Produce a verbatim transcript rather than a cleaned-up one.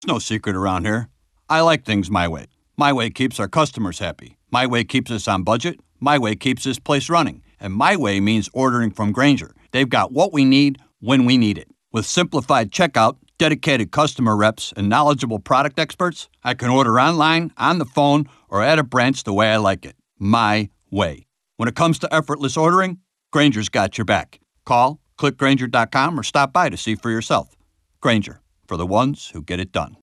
It's no secret around here. I like things my way. My way keeps our customers happy. My way keeps us on budget. My way keeps this place running. And my way means ordering from Grainger. They've got what we need when we need it. With simplified checkout, dedicated customer reps, and knowledgeable product experts, I can order online, on the phone, or at a branch the way I like it. My way. When it comes to effortless ordering, Grainger's got your back. Call, click Grainger dot com, or stop by to see for yourself. Grainger, for the ones who get it done.